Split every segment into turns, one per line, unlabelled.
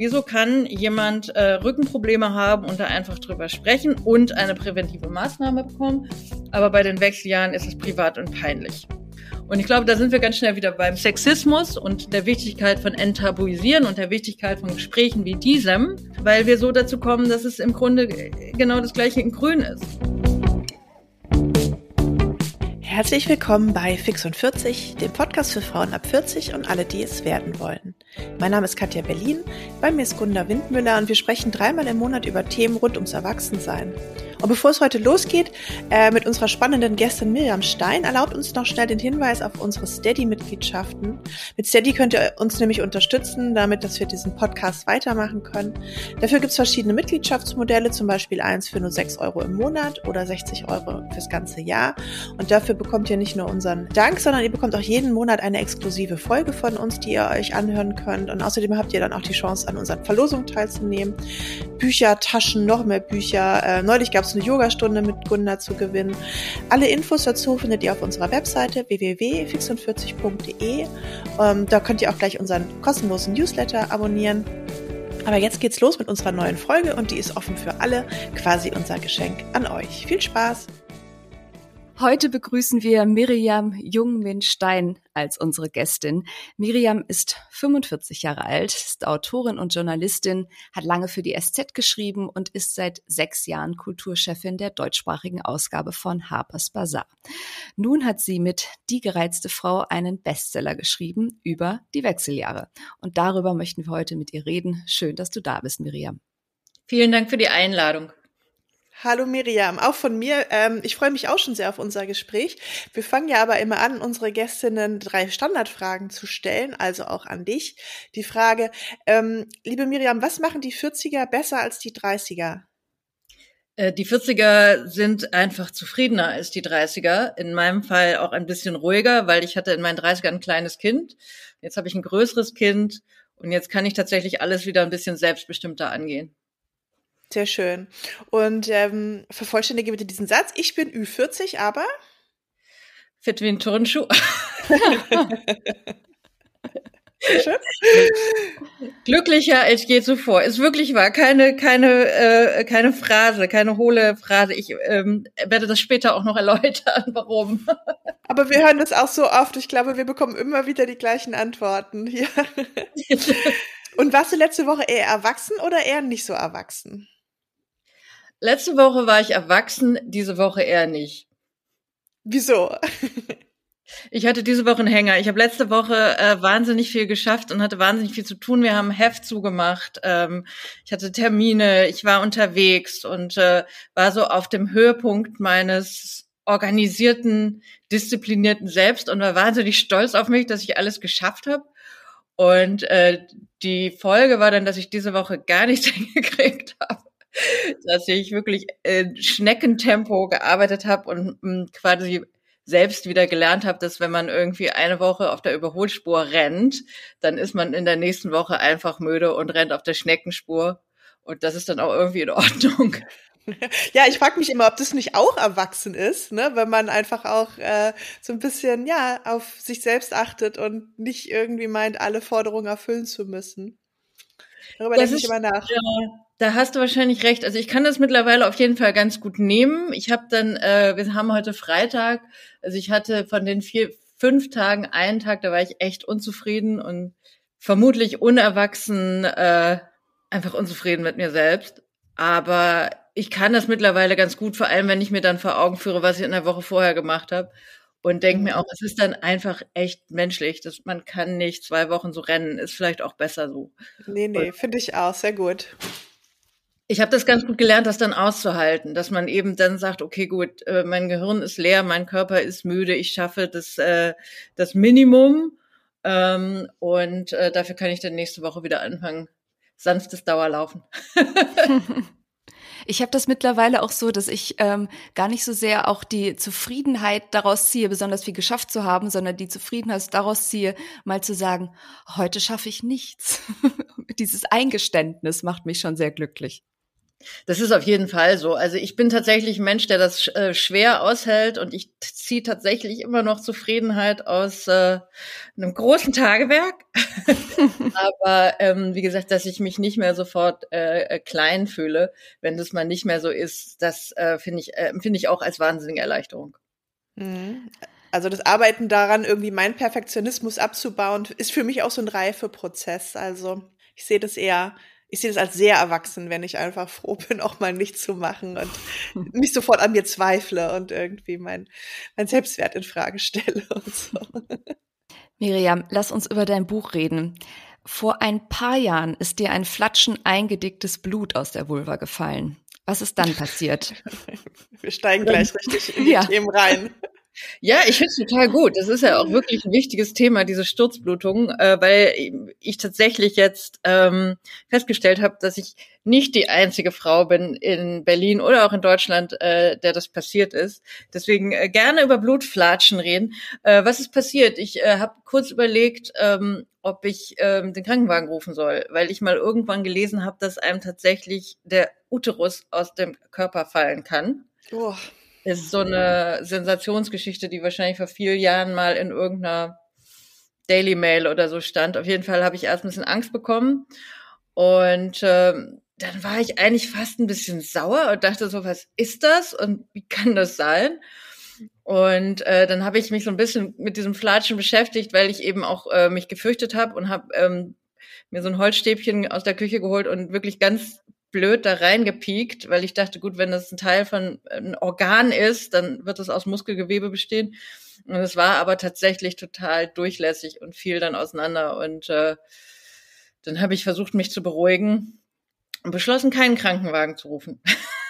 Wieso kann jemand Rückenprobleme haben und da einfach drüber sprechen und eine präventive Maßnahme bekommen, aber bei den Wechseljahren ist es privat und peinlich? Und ich glaube, da sind wir ganz schnell wieder beim Sexismus und der Wichtigkeit von Enttabuisieren und der Wichtigkeit von Gesprächen wie diesem, weil wir so dazu kommen, dass es im Grunde genau das Gleiche in Grün ist.
Herzlich willkommen bei Fix und 40, dem Podcast für Frauen ab 40 und alle, die es werden wollen. Mein Name ist Katja Berlin, bei mir ist Gunda Windmüller und wir sprechen 3-mal im Monat über Themen rund ums Erwachsensein. Und bevor es heute losgeht mit unserer spannenden Gästin Miriam Stein, erlaubt uns noch schnell den Hinweis auf unsere Steady-Mitgliedschaften. Mit Steady könnt ihr uns nämlich unterstützen, damit dass wir diesen Podcast weitermachen können. Dafür gibt es verschiedene Mitgliedschaftsmodelle, zum Beispiel eins für nur 6 Euro im Monat oder 60 Euro fürs ganze Jahr. Und dafür bekommt ihr nicht nur unseren Dank, sondern ihr bekommt auch jeden Monat eine exklusive Folge von uns, die ihr euch anhören könnt. Und außerdem habt ihr dann auch die Chance, an unseren Verlosungen teilzunehmen. Bücher, Taschen, noch mehr Bücher. Neulich gab es eine Yogastunde mit Gunda zu gewinnen. Alle Infos dazu findet ihr auf unserer Webseite www.fixund40.de. Da könnt ihr auch gleich unseren kostenlosen Newsletter abonnieren. Aber jetzt geht's los mit unserer neuen Folge und die ist offen für alle, quasi unser Geschenk an euch. Viel Spaß!
Heute begrüßen wir Miriam Jungmin-Stein als unsere Gästin. Miriam ist 45 Jahre alt, ist Autorin und Journalistin, hat lange für die SZ geschrieben und ist seit 6 Jahren Kulturchefin der deutschsprachigen Ausgabe von Harper's Bazaar. Nun hat sie mit Die gereizte Frau einen Bestseller geschrieben über die Wechseljahre. Und darüber möchten wir heute mit ihr reden. Schön, dass du da bist, Miriam.
Vielen Dank für die Einladung.
Hallo Miriam, auch von mir. Ich freue mich auch schon sehr auf unser Gespräch. Wir fangen ja aber immer an, unsere Gästinnen 3 Standardfragen zu stellen, also auch an dich. Die Frage, liebe Miriam, was machen die 40er besser als die 30er?
Die 40er sind einfach zufriedener als die 30er. In meinem Fall auch ein bisschen ruhiger, weil ich hatte in meinen 30ern ein kleines Kind. Jetzt habe ich ein größeres Kind und jetzt kann ich tatsächlich alles wieder ein bisschen selbstbestimmter angehen.
Sehr schön. Und vervollständige bitte diesen Satz. Ich bin Ü40, aber?
Fit wie ein Turnschuh.
Schön.
Glücklicher als je zuvor. Ist wirklich wahr. Keine Phrase, keine hohle Phrase. Ich werde das später auch noch erläutern, warum.
Aber wir hören das auch so oft. Ich glaube, wir bekommen immer wieder die gleichen Antworten. Ja. Und warst du letzte Woche eher erwachsen oder eher nicht so erwachsen?
Letzte Woche war ich erwachsen, diese Woche eher nicht.
Wieso?
Ich hatte diese Woche einen Hänger. Ich habe letzte Woche wahnsinnig viel geschafft und hatte wahnsinnig viel zu tun. Wir haben ein Heft zugemacht. Ich hatte Termine, ich war unterwegs und war so auf dem Höhepunkt meines organisierten, disziplinierten Selbst und war wahnsinnig stolz auf mich, dass ich alles geschafft habe. Und die Folge war dann, dass ich diese Woche gar nichts hingekriegt habe. Dass ich wirklich in Schneckentempo gearbeitet habe und quasi selbst wieder gelernt habe, dass wenn man irgendwie eine Woche auf der Überholspur rennt, dann ist man in der nächsten Woche einfach müde und rennt auf der Schneckenspur. Und das ist dann auch irgendwie in Ordnung.
Ja, ich frage mich immer, ob das nicht auch erwachsen ist, ne? Wenn man einfach auch so ein bisschen auf sich selbst achtet und nicht irgendwie meint, alle Forderungen erfüllen zu müssen. Darüber denke ich immer nach.
Ja, da hast du wahrscheinlich recht. Also ich kann das mittlerweile auf jeden Fall ganz gut nehmen. Ich habe dann, wir haben heute Freitag, also ich hatte von den 5 Tagen einen Tag, da war ich echt unzufrieden und vermutlich unerwachsen, einfach unzufrieden mit mir selbst. Aber ich kann das mittlerweile ganz gut, vor allem wenn ich mir dann vor Augen führe, was ich in der Woche vorher gemacht habe. Und denke mir auch, es ist dann einfach echt menschlich. Man kann nicht 2 Wochen so rennen, ist vielleicht auch besser so.
Nee, finde ich auch, sehr gut.
Ich habe das ganz gut gelernt, das dann auszuhalten, dass man eben dann sagt, okay, gut, mein Gehirn ist leer, mein Körper ist müde, ich schaffe das Minimum und dafür kann ich dann nächste Woche wieder anfangen. Sanftes Dauerlaufen.
Ich habe das mittlerweile auch so, dass ich gar nicht so sehr auch die Zufriedenheit daraus ziehe, besonders viel geschafft zu haben, sondern die Zufriedenheit daraus ziehe, mal zu sagen, heute schaffe ich nichts. Dieses Eingeständnis macht mich schon sehr glücklich.
Das ist auf jeden Fall so. Also ich bin tatsächlich ein Mensch, der das schwer aushält und ich ziehe tatsächlich immer noch Zufriedenheit aus einem großen Tagewerk. Aber wie gesagt, dass ich mich nicht mehr sofort klein fühle, wenn das mal nicht mehr so ist, das empfinde ich auch als wahnsinnige Erleichterung.
Mhm. Also das Arbeiten daran, irgendwie meinen Perfektionismus abzubauen, ist für mich auch so ein Reifeprozess. Also ich sehe das als sehr erwachsen, wenn ich einfach froh bin, auch mal nichts zu machen und nicht sofort an mir zweifle und irgendwie mein Selbstwert in Frage stelle und so.
Miriam, lass uns über dein Buch reden. Vor ein paar Jahren ist dir ein Flatschen eingedicktes Blut aus der Vulva gefallen. Was ist dann passiert?
Wir steigen gleich richtig in die Themen rein.
Ja, ich finde es total gut. Das ist ja auch wirklich ein wichtiges Thema, diese Sturzblutung, weil ich tatsächlich jetzt festgestellt habe, dass ich nicht die einzige Frau bin in Berlin oder auch in Deutschland, der das passiert ist. Deswegen gerne über Blutflatschen reden. Was ist passiert? Ich habe kurz überlegt, ob ich den Krankenwagen rufen soll, weil ich mal irgendwann gelesen habe, dass einem tatsächlich der Uterus aus dem Körper fallen kann.
Oh.
Das ist so eine Sensationsgeschichte, die wahrscheinlich vor vielen Jahren mal in irgendeiner Daily Mail oder so stand. Auf jeden Fall habe ich erst ein bisschen Angst bekommen. Und dann war ich eigentlich fast ein bisschen sauer und dachte so, was ist das und wie kann das sein? Und dann habe ich mich so ein bisschen mit diesem Flatschen beschäftigt, weil ich eben auch mich gefürchtet habe und habe mir so ein Holzstäbchen aus der Küche geholt und wirklich ganz blöd da reingepiekt, weil ich dachte, gut, wenn das ein Teil von einem Organ ist, dann wird es aus Muskelgewebe bestehen. Und es war aber tatsächlich total durchlässig und fiel dann auseinander. Und dann habe ich versucht, mich zu beruhigen und beschlossen, keinen Krankenwagen zu rufen.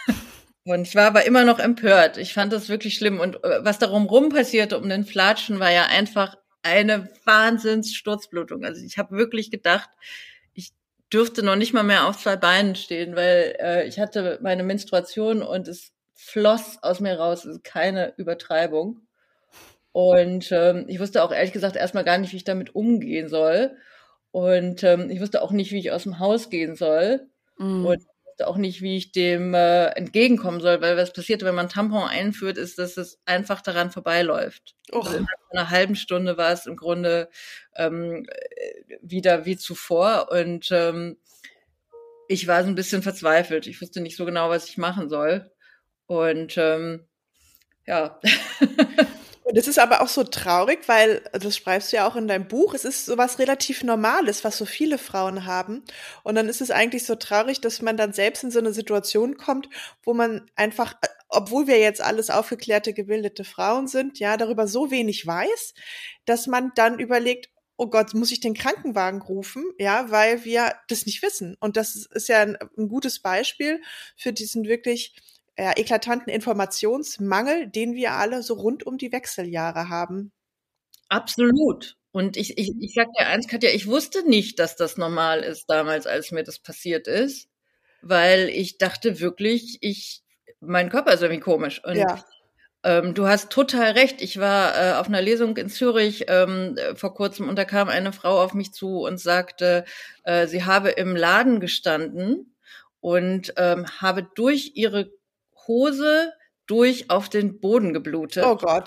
Und ich war aber immer noch empört. Ich fand das wirklich schlimm. Und was darum rum passierte, um den Flatschen, war ja einfach eine Wahnsinnssturzblutung. Also ich habe wirklich gedacht, ich dürfte noch nicht mal mehr auf 2 Beinen stehen, weil ich hatte meine Menstruation und es floss aus mir raus. Das ist keine Übertreibung. Und ich wusste auch ehrlich gesagt erstmal gar nicht, wie ich damit umgehen soll. Und ich wusste auch nicht, wie ich aus dem Haus gehen soll. Und ich wusste auch nicht, wie ich dem entgegenkommen soll, weil was passiert, wenn man Tampon einführt, ist, dass es einfach daran vorbeiläuft. Also innerhalb von einer halben Stunde war es im Grunde wieder wie zuvor. Und ich war so ein bisschen verzweifelt. Ich wusste nicht so genau, was ich machen soll. Und ja.
Das ist aber auch so traurig, weil, das schreibst du ja auch in deinem Buch, es ist sowas relativ Normales, was so viele Frauen haben. Und dann ist es eigentlich so traurig, dass man dann selbst in so eine Situation kommt, wo man einfach, obwohl wir jetzt alles aufgeklärte, gebildete Frauen sind, ja, darüber so wenig weiß, dass man dann überlegt, oh Gott, muss ich den Krankenwagen rufen? Ja, weil wir das nicht wissen. Und das ist ja ein gutes Beispiel für diesen wirklich eklatanten Informationsmangel, den wir alle so rund um die Wechseljahre haben.
Absolut. Und ich sag dir eins, Katja, ich wusste nicht, dass das normal ist damals, als mir das passiert ist, weil ich dachte wirklich, mein Körper ist irgendwie komisch. Und
Ja.
Du hast total recht. Ich war auf einer Lesung in Zürich vor kurzem und da kam eine Frau auf mich zu und sagte, sie habe im Laden gestanden und habe durch ihre Hose auf den Boden geblutet.
Oh Gott.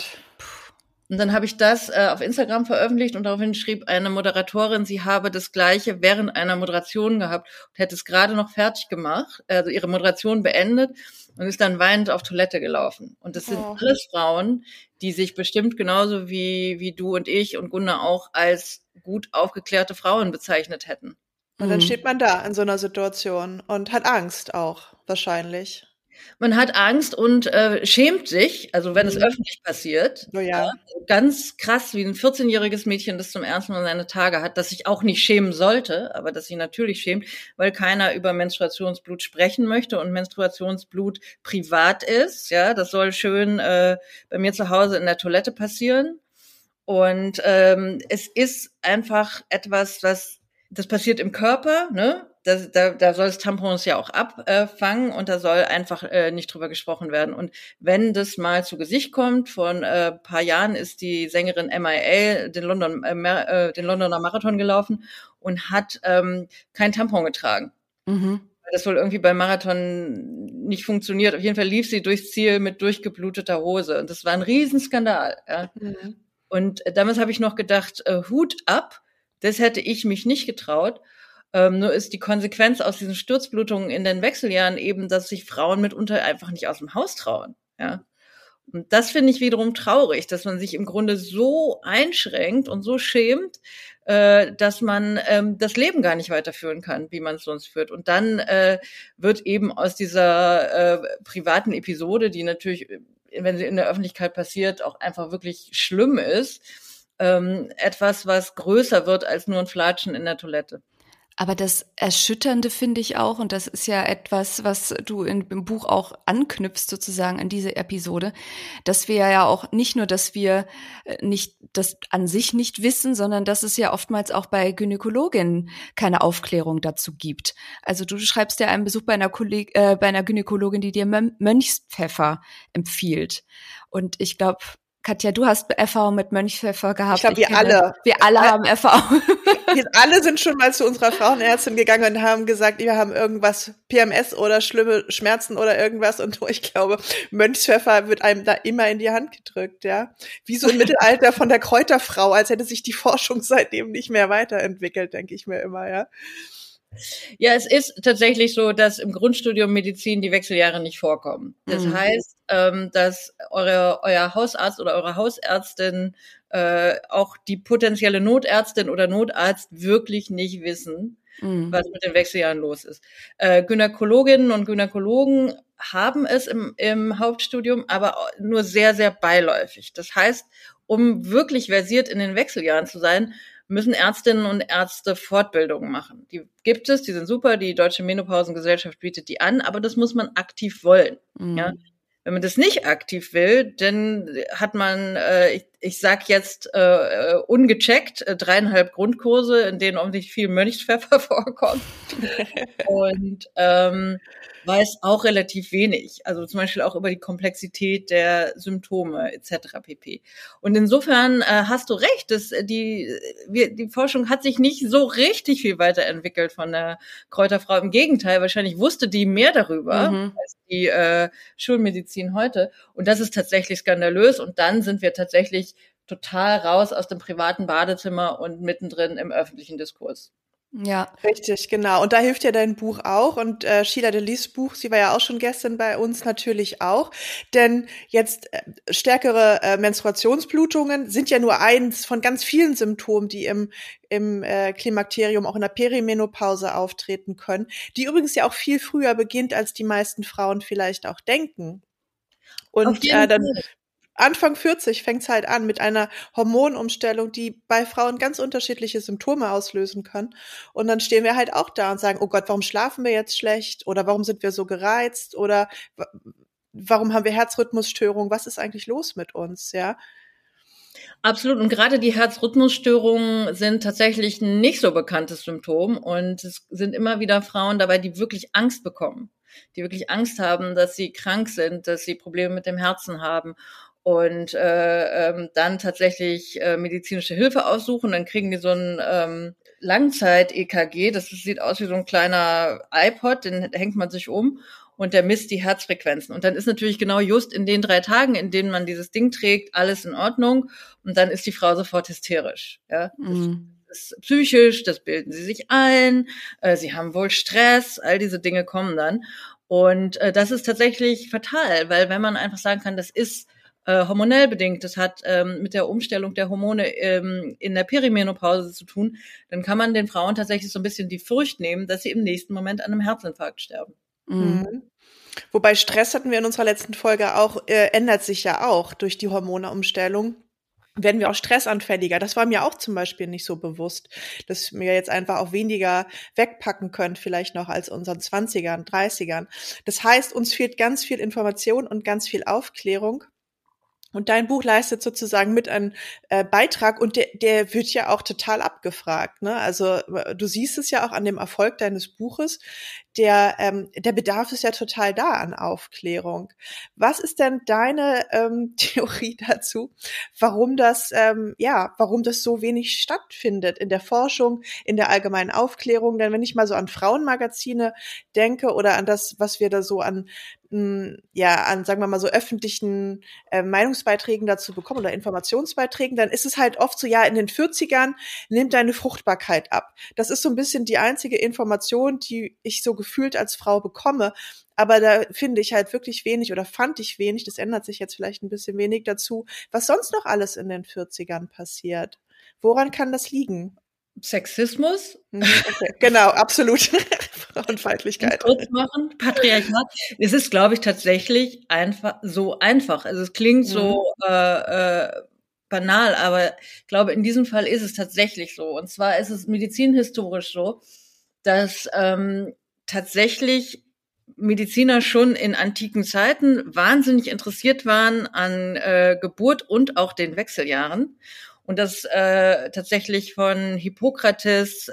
Und dann habe ich das auf Instagram veröffentlicht und daraufhin schrieb eine Moderatorin, sie habe das Gleiche während einer Moderation gehabt und hätte es gerade noch fertig gemacht, also ihre Moderation beendet und ist dann weinend auf Toilette gelaufen. Und das sind alles Frauen, die sich bestimmt genauso wie du und ich und Gunnar auch als gut aufgeklärte Frauen bezeichnet hätten.
Und dann steht man da in so einer Situation und hat Angst auch, wahrscheinlich.
Man hat Angst und schämt sich, also wenn es öffentlich passiert.
Oh ja.
Ganz krass, wie ein 14-jähriges Mädchen, das zum ersten Mal seine Tage hat, das sich auch nicht schämen sollte, aber das sich natürlich schämt, weil keiner über Menstruationsblut sprechen möchte und Menstruationsblut privat ist. Ja, das soll schön bei mir zu Hause in der Toilette passieren. Und es ist einfach etwas, das passiert im Körper, ne? Da soll das Tampons ja auch abfangen und da soll einfach nicht drüber gesprochen werden. Und wenn das mal zu Gesicht kommt, vor ein paar Jahren ist die Sängerin MIA den Londoner Marathon gelaufen und hat kein Tampon getragen. weil das wohl irgendwie beim Marathon nicht funktioniert. Auf jeden Fall lief sie durchs Ziel mit durchgebluteter Hose. Und das war ein Riesenskandal. Ja. Mhm. Und damals habe ich noch gedacht, Hut ab, das hätte ich mich nicht getraut. Nur ist die Konsequenz aus diesen Sturzblutungen in den Wechseljahren eben, dass sich Frauen mitunter einfach nicht aus dem Haus trauen. Ja. Und das finde ich wiederum traurig, dass man sich im Grunde so einschränkt und so schämt, dass man das Leben gar nicht weiterführen kann, wie man es sonst führt. Und dann wird eben aus dieser privaten Episode, die natürlich, wenn sie in der Öffentlichkeit passiert, auch einfach wirklich schlimm ist, etwas, was größer wird als nur ein Flatschen in der Toilette.
Aber das Erschütternde finde ich auch, und das ist ja etwas, was du im Buch auch anknüpfst sozusagen an diese Episode, dass wir ja auch nicht nur, dass wir nicht das an sich nicht wissen, sondern dass es ja oftmals auch bei Gynäkologinnen keine Aufklärung dazu gibt. Also du schreibst ja einen Besuch bei einer Gynäkologin, die dir Mönchspfeffer empfiehlt. Und ich glaube, Katja, du hast Erfahrung mit Mönchspfeffer gehabt.
Ich glaube, wir alle
haben Erfahrung.
Wir alle sind schon mal zu unserer Frauenärztin gegangen und haben gesagt, wir haben irgendwas, PMS oder schlimme Schmerzen oder irgendwas. Und ich glaube, Mönchspfeffer wird einem da immer in die Hand gedrückt, ja. Wie so im Mittelalter von der Kräuterfrau, als hätte sich die Forschung seitdem nicht mehr weiterentwickelt, denke ich mir immer, ja.
Ja, es ist tatsächlich so, dass im Grundstudium Medizin die Wechseljahre nicht vorkommen. Das heißt, dass euer Hausarzt oder eure Hausärztin, auch die potenzielle Notärztin oder Notarzt wirklich nicht wissen, was mit den Wechseljahren los ist. Gynäkologinnen und Gynäkologen haben es im Hauptstudium, aber nur sehr, sehr beiläufig. Das heißt, um wirklich versiert in den Wechseljahren zu sein, müssen Ärztinnen und Ärzte Fortbildungen machen. Die gibt es, die sind super, die Deutsche Menopausengesellschaft bietet die an, aber das muss man aktiv wollen. Ja? Wenn man das nicht aktiv will, dann hat man, ich sag jetzt ungecheckt, 3,5 Grundkurse, in denen offensichtlich viel Mönchspfeffer vorkommt. Und weiß auch relativ wenig, also zum Beispiel auch über die Komplexität der Symptome etc. pp. Und insofern hast du recht, dass die Forschung hat sich nicht so richtig viel weiterentwickelt von der Kräuterfrau. Im Gegenteil, wahrscheinlich wusste die mehr darüber als die Schulmedizin heute. Und das ist tatsächlich skandalös. Und dann sind wir tatsächlich total raus aus dem privaten Badezimmer und mittendrin im öffentlichen Diskurs.
Ja. Richtig, genau. Und da hilft ja dein Buch auch. Und Sheila Delis Buch, sie war ja auch schon gestern bei uns, natürlich auch. Denn jetzt stärkere Menstruationsblutungen sind ja nur eins von ganz vielen Symptomen, die im Klimakterium, auch in der Perimenopause auftreten können, die übrigens ja auch viel früher beginnt, als die meisten Frauen vielleicht auch denken. Und dann Anfang 40 fängt's halt an mit einer Hormonumstellung, die bei Frauen ganz unterschiedliche Symptome auslösen kann. Und dann stehen wir halt auch da und sagen, oh Gott, warum schlafen wir jetzt schlecht? Oder warum sind wir so gereizt? Oder warum haben wir Herzrhythmusstörungen? Was ist eigentlich los mit uns? Ja.
Absolut. Und gerade die Herzrhythmusstörungen sind tatsächlich ein nicht so bekanntes Symptom. Und es sind immer wieder Frauen dabei, die wirklich Angst bekommen, die wirklich Angst haben, dass sie krank sind, dass sie Probleme mit dem Herzen haben. Und dann tatsächlich medizinische Hilfe aussuchen. Dann kriegen die so ein Langzeit-EKG. Das sieht aus wie so ein kleiner iPod, den hängt man sich um und der misst die Herzfrequenzen. Und dann ist natürlich genau just in den 3 Tagen, in denen man dieses Ding trägt, alles in Ordnung. Und dann ist die Frau sofort hysterisch. Ja? Das ist psychisch, das bilden sie sich ein, sie haben wohl Stress, all diese Dinge kommen dann. Und das ist tatsächlich fatal, weil wenn man einfach sagen kann, das ist hormonell bedingt, das hat mit der Umstellung der Hormone in der Perimenopause zu tun, dann kann man den Frauen tatsächlich so ein bisschen die Furcht nehmen, dass sie im nächsten Moment an einem Herzinfarkt sterben.
Wobei Stress hatten wir in unserer letzten Folge auch, ändert sich ja auch durch die Hormonumstellung. Werden wir auch stressanfälliger. Das war mir auch zum Beispiel nicht so bewusst, dass wir jetzt einfach auch weniger wegpacken können, vielleicht noch als unseren 20ern, 30ern. Das heißt, uns fehlt ganz viel Information und ganz viel Aufklärung. Und dein Buch leistet sozusagen mit einen Beitrag und der wird ja auch total abgefragt, ne? Also du siehst es ja auch an dem Erfolg deines Buches. Der Bedarf ist ja total da an Aufklärung. Was ist denn deine Theorie dazu, warum das so wenig stattfindet in der Forschung, in der allgemeinen Aufklärung? Denn wenn ich mal so an Frauenmagazine denke oder an das, was wir da so an sagen wir mal so öffentlichen Meinungsbeiträgen dazu bekommen oder Informationsbeiträgen, dann ist es halt oft so, ja, in den 40ern nimmt deine Fruchtbarkeit ab. Das ist so ein bisschen die einzige Information, die ich so gefühlt als Frau bekomme. Aber da finde ich halt wirklich wenig oder fand ich wenig, das ändert sich jetzt vielleicht ein bisschen wenig dazu, was sonst noch alles in den 40ern passiert. Woran kann das liegen?
Sexismus.
Okay. Genau, absolut. Frauenfeindlichkeit.
Kurz machen, Patriarchat. Es ist, glaube ich, tatsächlich einfach. Also es klingt so banal, aber ich glaube, in diesem Fall ist es tatsächlich so. Und zwar ist es medizinhistorisch so, dass tatsächlich Mediziner schon in antiken Zeiten wahnsinnig interessiert waren an Geburt und auch den Wechseljahren. Und dass tatsächlich von Hippokrates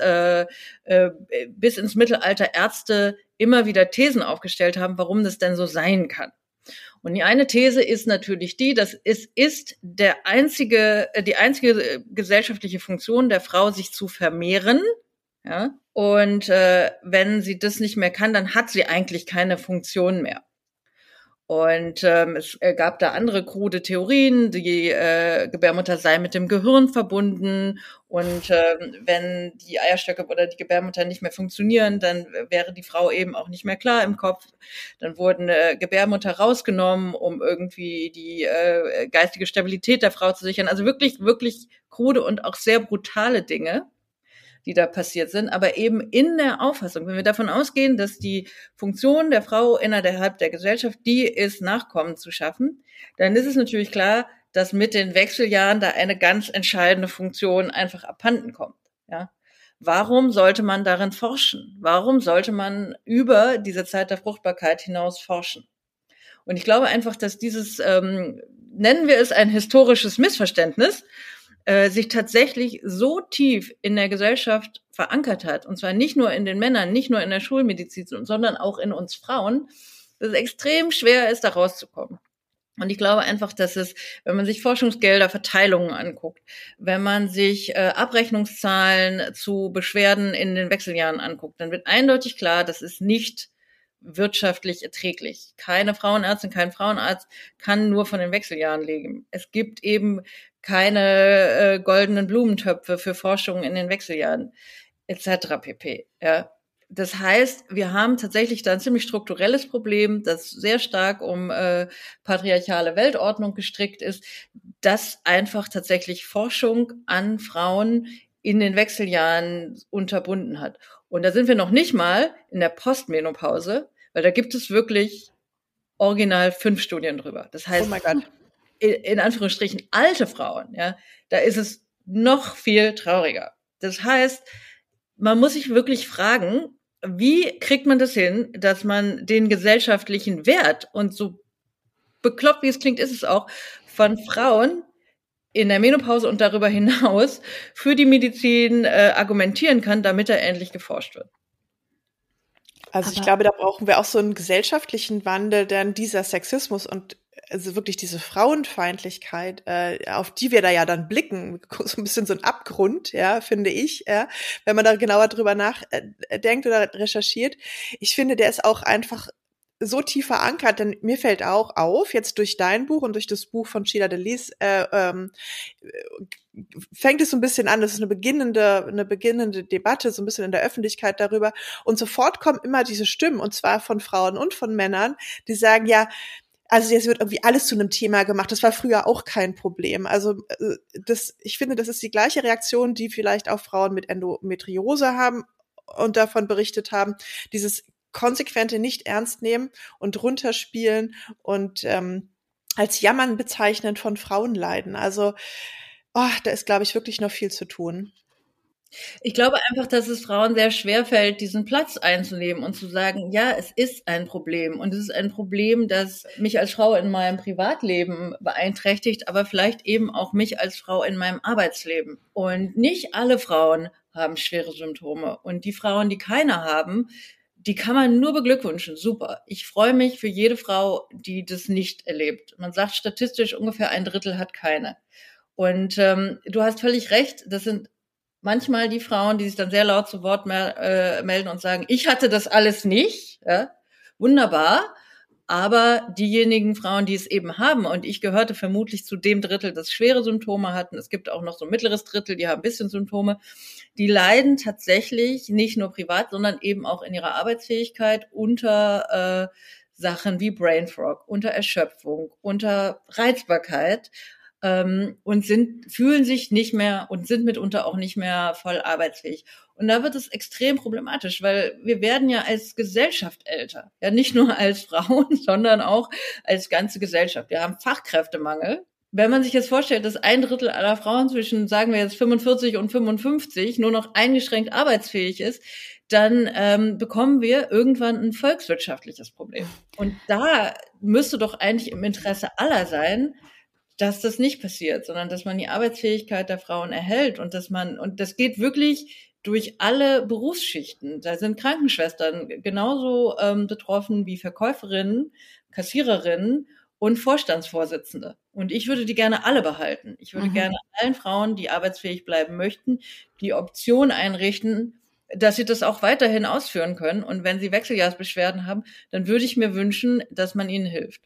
bis ins Mittelalter Ärzte immer wieder Thesen aufgestellt haben, warum das denn so sein kann. Und die eine These ist natürlich die, dass es ist die einzige gesellschaftliche Funktion der Frau, sich zu vermehren. Ja? Und wenn sie das nicht mehr kann, dann hat sie eigentlich keine Funktion mehr. Und es gab da andere krude Theorien, die Gebärmutter sei mit dem Gehirn verbunden und wenn die Eierstöcke oder die Gebärmutter nicht mehr funktionieren, dann wäre die Frau eben auch nicht mehr klar im Kopf. Dann wurden Gebärmutter rausgenommen, um irgendwie die geistige Stabilität der Frau zu sichern. Also wirklich, wirklich krude und auch sehr brutale Dinge, die da passiert sind, aber eben in der Auffassung, wenn wir davon ausgehen, dass die Funktion der Frau innerhalb der Gesellschaft die ist, Nachkommen zu schaffen, dann ist es natürlich klar, dass mit den Wechseljahren da eine ganz entscheidende Funktion einfach abhanden kommt. Ja? Warum sollte man darin forschen? Warum sollte man über diese Zeit der Fruchtbarkeit hinaus forschen? Und ich glaube einfach, dass dieses, nennen wir es ein historisches Missverständnis, sich tatsächlich so tief in der Gesellschaft verankert hat, und zwar nicht nur in den Männern, nicht nur in der Schulmedizin, sondern auch in uns Frauen, dass es extrem schwer ist, da rauszukommen. Und ich glaube einfach, dass es, wenn man sich Forschungsgelder, Verteilungen anguckt, wenn man sich Abrechnungszahlen zu Beschwerden in den Wechseljahren anguckt, dann wird eindeutig klar, das ist nicht wirtschaftlich erträglich. Keine Frauenärztin, kein Frauenarzt kann nur von den Wechseljahren leben. Es gibt eben keine goldenen Blumentöpfe für Forschung in den Wechseljahren etc. pp. Ja. Das heißt, wir haben tatsächlich da ein ziemlich strukturelles Problem, das sehr stark um patriarchale Weltordnung gestrickt ist, das einfach tatsächlich Forschung an Frauen in den Wechseljahren unterbunden hat. Und da sind wir noch nicht mal in der Postmenopause, weil da gibt es wirklich original 5 Studien drüber. Das heißt,
oh mein Gott,
in Anführungsstrichen alte Frauen, ja, da ist es noch viel trauriger. Das heißt, man muss sich wirklich fragen, wie kriegt man das hin, dass man den gesellschaftlichen Wert, und so bekloppt wie es klingt, ist es auch, von Frauen in der Menopause und darüber hinaus für die Medizin argumentieren kann, damit er endlich geforscht wird.
Also ich glaube, da brauchen wir auch so einen gesellschaftlichen Wandel, denn dieser Sexismus und also wirklich diese Frauenfeindlichkeit, auf die wir da ja dann blicken, so ein bisschen so ein Abgrund, ja, finde ich, ja, wenn man da genauer drüber nachdenkt oder recherchiert. Ich finde, der ist auch einfach so tief verankert, denn mir fällt auch auf, jetzt durch dein Buch und durch das Buch von Sheila Delis, fängt es so ein bisschen an, das ist eine beginnende Debatte, so ein bisschen in der Öffentlichkeit darüber. Und sofort kommen immer diese Stimmen, und zwar von Frauen und von Männern, die sagen, ja, also jetzt wird irgendwie alles zu einem Thema gemacht. Das war früher auch kein Problem. Also ich finde, das ist die gleiche Reaktion, die vielleicht auch Frauen mit Endometriose haben und davon berichtet haben. Dieses konsequente nicht ernst nehmen und runterspielen und als Jammern bezeichnen von Frauenleiden. Also da ist, glaube ich, wirklich noch viel zu tun.
Ich glaube einfach, dass es Frauen sehr schwerfällt, diesen Platz einzunehmen und zu sagen, ja, es ist ein Problem. Und es ist ein Problem, das mich als Frau in meinem Privatleben beeinträchtigt, aber vielleicht eben auch mich als Frau in meinem Arbeitsleben. Und nicht alle Frauen haben schwere Symptome. Und die Frauen, die keine haben, die kann man nur beglückwünschen. Super. Ich freue mich für jede Frau, die das nicht erlebt. Man sagt statistisch, ungefähr 1/3 hat keine. Und du hast völlig recht, das sind manchmal die Frauen, die sich dann sehr laut zu Wort melden und sagen, ich hatte das alles nicht. Ja? Wunderbar. Aber diejenigen Frauen, die es eben haben, und ich gehörte vermutlich zu dem Drittel, das schwere Symptome hatten, es gibt auch noch so ein mittleres Drittel, die haben ein bisschen Symptome, die leiden tatsächlich nicht nur privat, sondern eben auch in ihrer Arbeitsfähigkeit unter Sachen wie Brain Fog, unter Erschöpfung, unter Reizbarkeit und fühlen sich nicht mehr und sind mitunter auch nicht mehr voll arbeitsfähig. Und da wird es extrem problematisch, weil wir werden ja als Gesellschaft älter. Ja, nicht nur als Frauen, sondern auch als ganze Gesellschaft. Wir haben Fachkräftemangel. Wenn man sich jetzt vorstellt, dass 1/3 aller Frauen zwischen, sagen wir jetzt 45 und 55 nur noch eingeschränkt arbeitsfähig ist, dann bekommen wir irgendwann ein volkswirtschaftliches Problem. Und da müsste doch eigentlich im Interesse aller sein, dass das nicht passiert, sondern dass man die Arbeitsfähigkeit der Frauen erhält und das geht wirklich durch alle Berufsschichten. Da sind Krankenschwestern genauso betroffen wie Verkäuferinnen, Kassiererinnen und Vorstandsvorsitzende. Und ich würde die gerne alle behalten. Ich würde gerne allen Frauen, die arbeitsfähig bleiben möchten, die Option einrichten, dass sie das auch weiterhin ausführen können. Und wenn sie Wechseljahrsbeschwerden haben, dann würde ich mir wünschen, dass man ihnen hilft.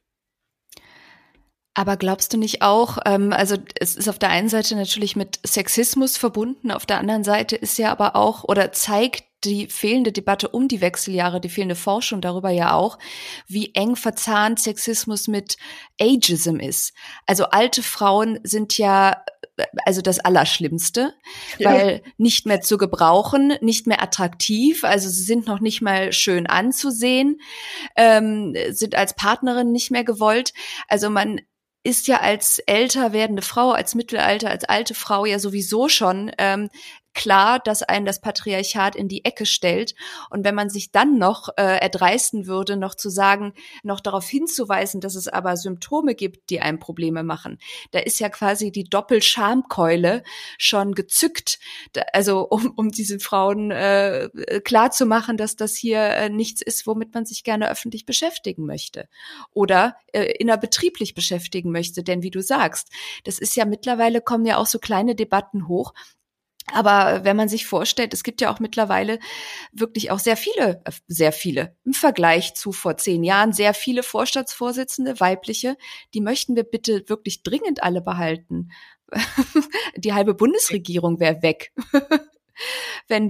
Aber glaubst du nicht auch, also es ist auf der einen Seite natürlich mit Sexismus verbunden, auf der anderen Seite ist ja aber auch oder zeigt die fehlende Debatte um die Wechseljahre, die fehlende Forschung darüber ja auch, wie eng verzahnt Sexismus mit Ageism ist. Also alte Frauen sind ja also das Allerschlimmste, weil nicht mehr zu gebrauchen, nicht mehr attraktiv, also sie sind noch nicht mal schön anzusehen, sind als Partnerin nicht mehr gewollt. Also man ist ja als älter werdende Frau, als Mittelalter, als alte Frau ja sowieso schon klar, dass einen das Patriarchat in die Ecke stellt. Und wenn man sich dann noch erdreisten würde, noch zu sagen, noch darauf hinzuweisen, dass es aber Symptome gibt, die einem Probleme machen, da ist ja quasi die Doppelschamkeule schon gezückt. Also um diesen Frauen klar zu machen, dass das hier nichts ist, womit man sich gerne öffentlich beschäftigen möchte oder innerbetrieblich beschäftigen möchte. Denn wie du sagst, das ist ja mittlerweile, kommen ja auch so kleine Debatten hoch. Aber wenn man sich vorstellt, es gibt ja auch mittlerweile wirklich auch sehr viele im Vergleich zu vor 10 Jahren, sehr viele Vorstandsvorsitzende, weibliche, die möchten wir bitte wirklich dringend alle behalten. Die halbe Bundesregierung wäre weg, wenn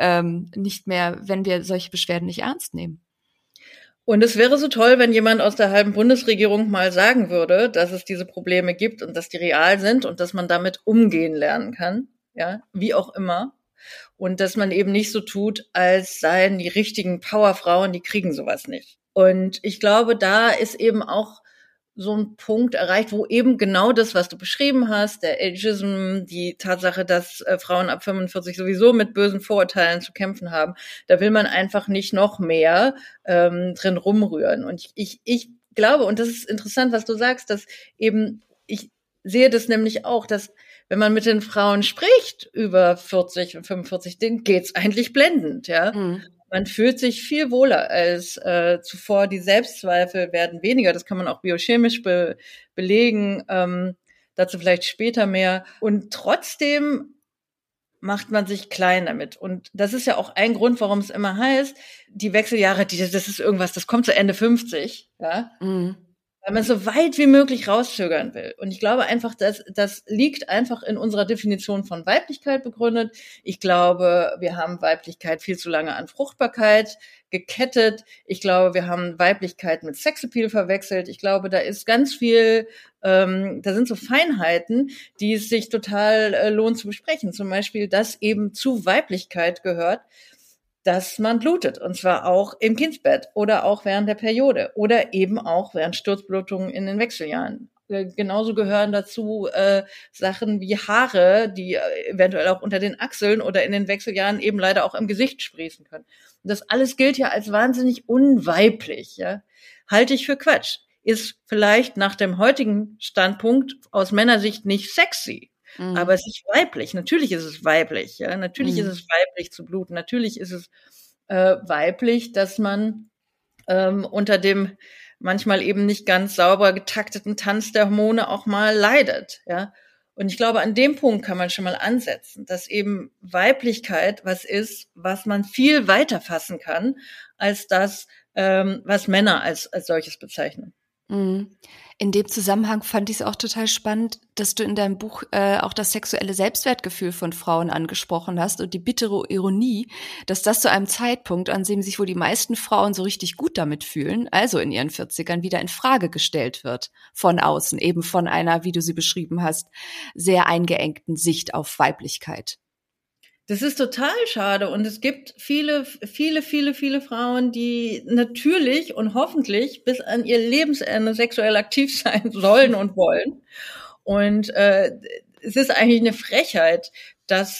wir solche Beschwerden nicht ernst nehmen.
Und es wäre so toll, wenn jemand aus der halben Bundesregierung mal sagen würde, dass es diese Probleme gibt und dass die real sind und dass man damit umgehen lernen kann. Ja, wie auch immer. Und dass man eben nicht so tut, als seien die richtigen Powerfrauen, die kriegen sowas nicht. Und ich glaube, da ist eben auch so ein Punkt erreicht, wo eben genau das, was du beschrieben hast, der Ageism, die Tatsache, dass Frauen ab 45 sowieso mit bösen Vorurteilen zu kämpfen haben, da will man einfach nicht noch mehr drin rumrühren. Und ich glaube, und das ist interessant, was du sagst, dass eben, ich sehe das nämlich auch, dass wenn man mit den Frauen spricht über 40 und 45, denen geht's eigentlich blendend, ja. Man fühlt sich viel wohler als zuvor. Die Selbstzweifel werden weniger. Das kann man auch biochemisch belegen. Dazu vielleicht später mehr. Und trotzdem macht man sich klein damit. Und das ist ja auch ein Grund, warum es immer heißt, die Wechseljahre, das ist irgendwas, das kommt zu Ende 50, ja. Weil man so weit wie möglich rauszögern will. Und ich glaube einfach, das liegt einfach in unserer Definition von Weiblichkeit begründet. Ich glaube, wir haben Weiblichkeit viel zu lange an Fruchtbarkeit gekettet. Ich glaube, wir haben Weiblichkeit mit Sexappeal verwechselt. Ich glaube, da ist ganz viel, da sind so Feinheiten, die es sich total lohnt zu besprechen. Zum Beispiel, dass eben zu Weiblichkeit gehört, dass man blutet, und zwar auch im Kindsbett oder auch während der Periode oder eben auch während Sturzblutungen in den Wechseljahren. genauso gehören dazu Sachen wie Haare, die eventuell auch unter den Achseln oder in den Wechseljahren eben leider auch im Gesicht sprießen können. Und das alles gilt ja als wahnsinnig unweiblich. Ja? Halte ich für Quatsch. Ist vielleicht nach dem heutigen Standpunkt aus Männersicht nicht sexy. Aber es ist weiblich. Natürlich ist es weiblich. Ja? Natürlich ist es weiblich zu bluten. Natürlich ist es weiblich, dass man unter dem manchmal eben nicht ganz sauber getakteten Tanz der Hormone auch mal leidet. Ja? Und ich glaube, an dem Punkt kann man schon mal ansetzen, dass eben Weiblichkeit was ist, was man viel weiter fassen kann, als das, was Männer als solches bezeichnen.
In dem Zusammenhang fand ich es auch total spannend, dass du in deinem Buch auch das sexuelle Selbstwertgefühl von Frauen angesprochen hast und die bittere Ironie, dass das zu einem Zeitpunkt, an dem sich wohl die meisten Frauen so richtig gut damit fühlen, also in ihren 40ern, wieder in Frage gestellt wird von außen, eben von einer, wie du sie beschrieben hast, sehr eingeengten Sicht auf Weiblichkeit.
Das ist total schade und es gibt viele Frauen, die natürlich und hoffentlich bis an ihr Lebensende sexuell aktiv sein sollen und wollen. Und es ist eigentlich eine Frechheit, dass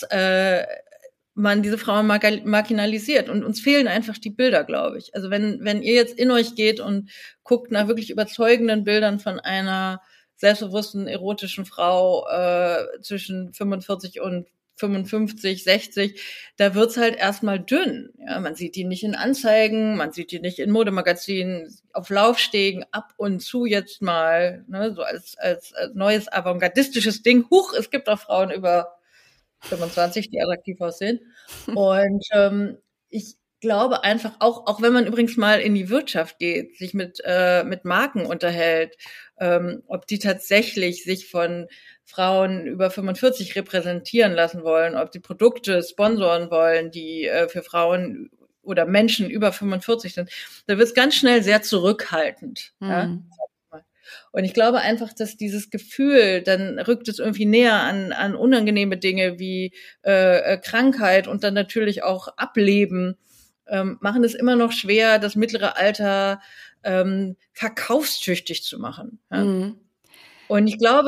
man diese Frauen marginalisiert. Und uns fehlen einfach die Bilder, glaube ich. Also wenn ihr jetzt in euch geht und guckt nach wirklich überzeugenden Bildern von einer selbstbewussten, erotischen Frau zwischen 45 und 55, 60, da wird's halt erstmal dünn. Ja, man sieht die nicht in Anzeigen, man sieht die nicht in Modemagazinen, auf Laufstegen, ab und zu jetzt mal, ne, so als neues avantgardistisches Ding. Huch, es gibt auch Frauen über 25, die attraktiv aussehen. Und ich glaube einfach, auch wenn man übrigens mal in die Wirtschaft geht, sich mit Marken unterhält, ob die tatsächlich sich von Frauen über 45 repräsentieren lassen wollen, ob die Produkte sponsoren wollen, die für Frauen oder Menschen über 45 sind, da wird es ganz schnell sehr zurückhaltend. Ja? Und ich glaube einfach, dass dieses Gefühl, dann rückt es irgendwie näher an unangenehme Dinge wie Krankheit und dann natürlich auch Ableben, machen es immer noch schwer, das mittlere Alter verkaufstüchtig zu machen. Ja? Und ich glaube,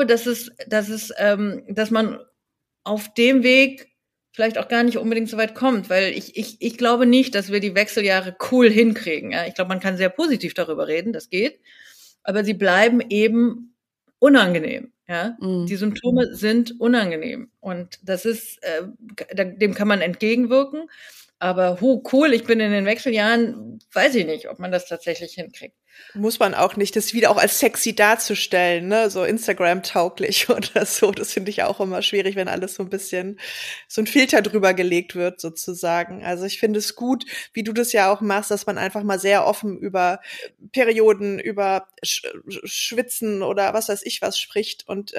dass man auf dem Weg vielleicht auch gar nicht unbedingt so weit kommt, weil ich glaube nicht, dass wir die Wechseljahre cool hinkriegen. Ja? Ich glaube, man kann sehr positiv darüber reden, das geht, aber sie bleiben eben unangenehm. Ja? Die Symptome sind unangenehm und das ist, dem kann man entgegenwirken. Aber cool, ich bin in den Wechseljahren, weiß ich nicht, ob man das tatsächlich hinkriegt.
Muss man auch nicht, das wieder auch als sexy darzustellen, ne, so Instagram-tauglich oder so. Das finde ich auch immer schwierig, wenn alles so ein bisschen, so ein Filter drüber gelegt wird, sozusagen. Also ich finde es gut, wie du das ja auch machst, dass man einfach mal sehr offen über Perioden, über Schwitzen oder was weiß ich was spricht und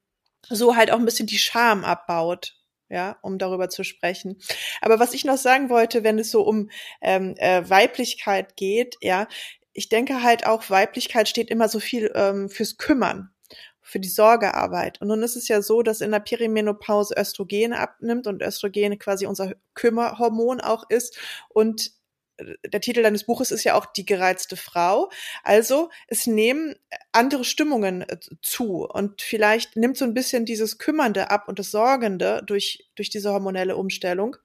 so halt auch ein bisschen die Scham abbaut. Ja, um darüber zu sprechen. Aber was ich noch sagen wollte, wenn es so um Weiblichkeit geht, ja, ich denke halt auch, Weiblichkeit steht immer so viel fürs Kümmern, für die Sorgearbeit. Und nun ist es ja so, dass in der Perimenopause Östrogene abnimmt und Östrogene quasi unser Kümmerhormon auch ist. Und der Titel deines Buches ist ja auch Die gereizte Frau. Also es nehmen andere Stimmungen zu und vielleicht nimmt so ein bisschen dieses Kümmernde ab und das Sorgende durch diese hormonelle Umstellung.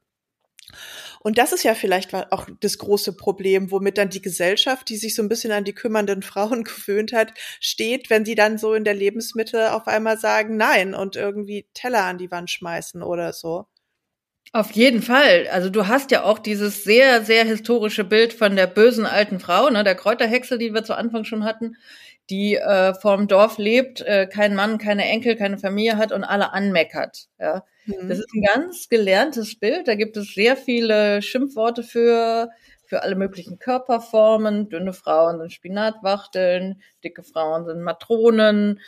Und das ist ja vielleicht auch das große Problem, womit dann die Gesellschaft, die sich so ein bisschen an die kümmernden Frauen gewöhnt hat, steht, wenn sie dann so in der Lebensmitte auf einmal sagen Nein und irgendwie Teller an die Wand schmeißen oder so.
Auf jeden Fall. Also du hast ja auch dieses sehr, sehr historische Bild von der bösen alten Frau, ne, der Kräuterhexe, die wir zu Anfang schon hatten, die vorm Dorf lebt, keinen Mann, keine Enkel, keine Familie hat und alle anmeckert. Ja. Das ist ein ganz gelerntes Bild. Da gibt es sehr viele Schimpfworte für alle möglichen Körperformen. Dünne Frauen sind Spinatwachteln, dicke Frauen sind Matronen.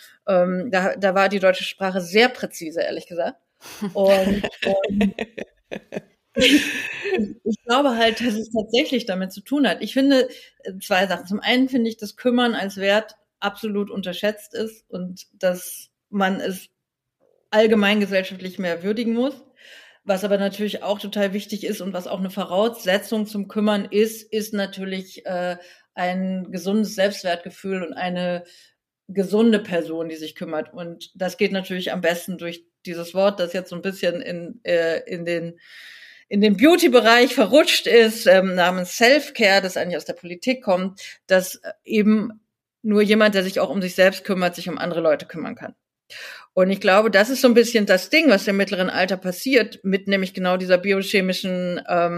Da war die deutsche Sprache sehr präzise, ehrlich gesagt. Und ich glaube halt, dass es tatsächlich damit zu tun hat. Ich finde zwei Sachen. Zum einen finde ich, dass Kümmern als Wert absolut unterschätzt ist und dass man es allgemein gesellschaftlich mehr würdigen muss. Was aber natürlich auch total wichtig ist und was auch eine Voraussetzung zum Kümmern ist natürlich ein gesundes Selbstwertgefühl und eine gesunde Person, die sich kümmert. Und das geht natürlich am besten durch dieses Wort, das jetzt so ein bisschen in den Beauty-Bereich verrutscht ist, namens Self-Care, das eigentlich aus der Politik kommt, dass eben nur jemand, der sich auch um sich selbst kümmert, sich um andere Leute kümmern kann. Und ich glaube, das ist so ein bisschen das Ding, was im mittleren Alter passiert, mit nämlich genau dieser biochemischen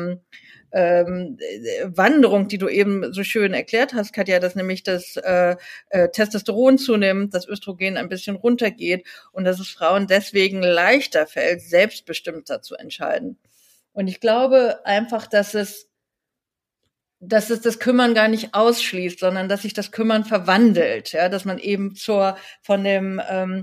Wanderung, die du eben so schön erklärt hast, Katja, dass nämlich das Testosteron zunimmt, das Östrogen ein bisschen runtergeht und dass es Frauen deswegen leichter fällt, selbstbestimmter zu entscheiden. Und ich glaube einfach, dass es das Kümmern gar nicht ausschließt, sondern dass sich das Kümmern verwandelt, ja, dass man eben von dem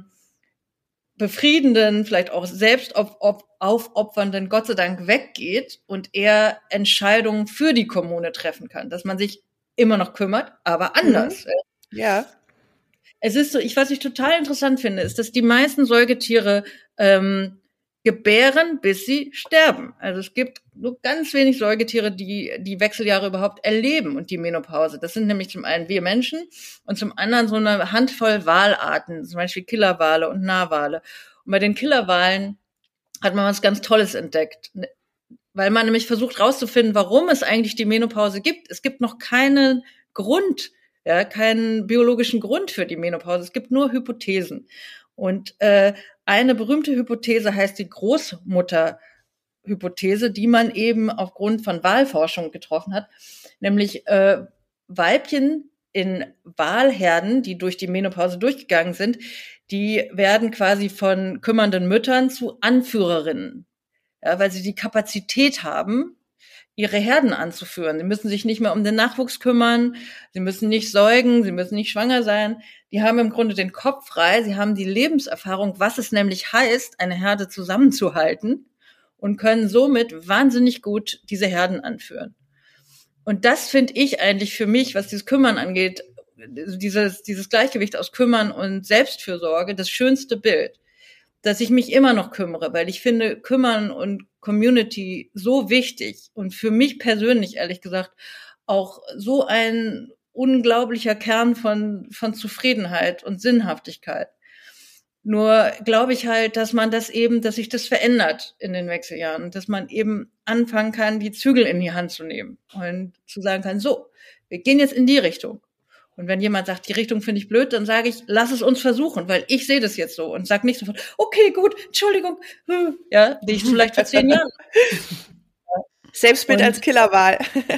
befriedenden, vielleicht auch selbst aufopfernden Gott sei Dank weggeht und eher Entscheidungen für die Kommune treffen kann, dass man sich immer noch kümmert, aber anders.
Ja.
Es ist so, was ich total interessant finde, ist, dass die meisten Säugetiere gebären, bis sie sterben. Also es gibt nur ganz wenig Säugetiere, die die Wechseljahre überhaupt erleben und die Menopause. Das sind nämlich zum einen wir Menschen und zum anderen so eine Handvoll Walarten, zum Beispiel Killerwale und Narwale. Und bei den Killerwalen hat man was ganz Tolles entdeckt, weil man nämlich versucht rauszufinden, warum es eigentlich die Menopause gibt. Es gibt noch keinen Grund, ja, keinen biologischen Grund für die Menopause. Es gibt nur Hypothesen. Und eine berühmte Hypothese heißt die Großmutterhypothese, die man eben aufgrund von Walforschung getroffen hat, nämlich Weibchen in Walherden, die durch die Menopause durchgegangen sind, die werden quasi von kümmernden Müttern zu Anführerinnen, ja, weil sie die Kapazität haben, ihre Herden anzuführen. Sie müssen sich nicht mehr um den Nachwuchs kümmern, sie müssen nicht säugen, sie müssen nicht schwanger sein. Die haben im Grunde den Kopf frei, sie haben die Lebenserfahrung, was es nämlich heißt, eine Herde zusammenzuhalten und können somit wahnsinnig gut diese Herden anführen. Und das finde ich eigentlich für mich, was dieses Kümmern angeht, dieses Gleichgewicht aus Kümmern und Selbstfürsorge, das schönste Bild, dass ich mich immer noch kümmere, weil ich finde Kümmern und Community so wichtig und für mich persönlich, ehrlich gesagt, auch so ein unglaublicher Kern von Zufriedenheit und Sinnhaftigkeit. Nur glaube ich halt, dass sich das verändert in den Wechseljahren, dass man eben anfangen kann, die Zügel in die Hand zu nehmen und zu sagen kann, so, wir gehen jetzt in die Richtung. Und wenn jemand sagt, die Richtung finde ich blöd, dann sage ich, lass es uns versuchen, weil ich sehe das jetzt so und sag nicht sofort, okay, gut, Entschuldigung, ja, die ich vielleicht vor 10 Jahren.
Selbstbild als Killerwahl.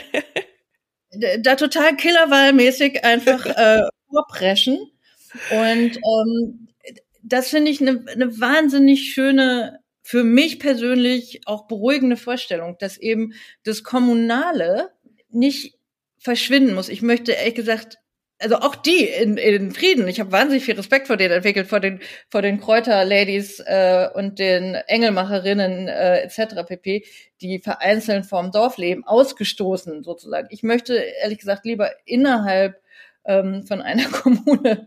Da total Killerwahl-mäßig einfach vorpreschen. Und das finde ich eine wahnsinnig schöne, für mich persönlich auch beruhigende Vorstellung, dass eben das Kommunale nicht verschwinden muss. Ich möchte ehrlich gesagt, also auch die in Frieden. Ich habe wahnsinnig viel Respekt vor denen entwickelt, vor den Kräuter-Ladies und den Engelmacherinnen etc. pp., die vereinzelt vorm Dorf leben, ausgestoßen sozusagen. Ich möchte ehrlich gesagt lieber innerhalb von einer Kommune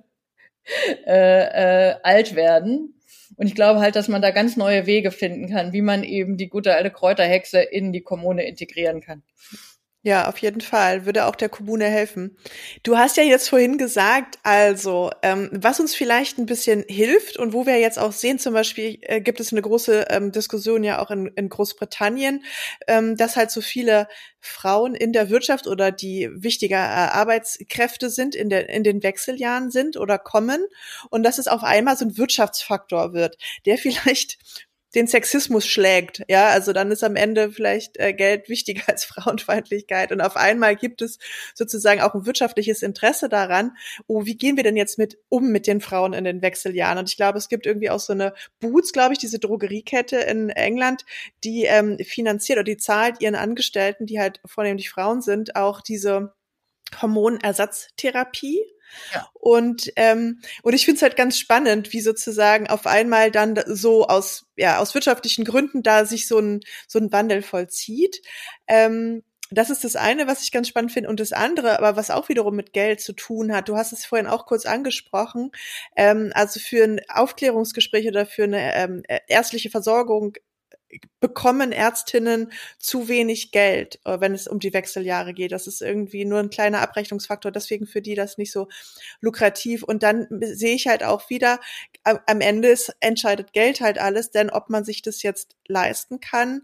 alt werden. Und ich glaube halt, dass man da ganz neue Wege finden kann, wie man eben die gute alte Kräuterhexe in die Kommune integrieren kann.
Ja, auf jeden Fall. Würde auch der Kommune helfen. Du hast ja jetzt vorhin gesagt, also was uns vielleicht ein bisschen hilft und wo wir jetzt auch sehen, zum Beispiel gibt es eine große Diskussion ja auch in Großbritannien, dass halt so viele Frauen in der Wirtschaft oder die wichtige Arbeitskräfte sind, in den Wechseljahren sind oder kommen und dass es auf einmal so ein Wirtschaftsfaktor wird, der vielleicht den Sexismus schlägt, ja, also dann ist am Ende vielleicht Geld wichtiger als Frauenfeindlichkeit und auf einmal gibt es sozusagen auch ein wirtschaftliches Interesse daran, wie gehen wir denn jetzt mit den Frauen in den Wechseljahren? Und ich glaube, es gibt irgendwie auch so eine Boots, glaube ich, diese Drogeriekette in England, die finanziert oder die zahlt ihren Angestellten, die halt vornehmlich Frauen sind, auch diese Hormonersatztherapie. Ja. Und ich finde es halt ganz spannend, wie sozusagen auf einmal dann so aus wirtschaftlichen Gründen da sich so ein Wandel vollzieht. Das ist das eine, was ich ganz spannend finde. Und das andere, aber was auch wiederum mit Geld zu tun hat, du hast es vorhin auch kurz angesprochen, also für ein Aufklärungsgespräch oder für eine ärztliche Versorgung bekommen Ärztinnen zu wenig Geld, wenn es um die Wechseljahre geht. Das ist irgendwie nur ein kleiner Abrechnungsfaktor, deswegen für die das nicht so lukrativ. Und dann sehe ich halt auch wieder, am Ende entscheidet Geld halt alles, denn ob man sich das jetzt leisten kann,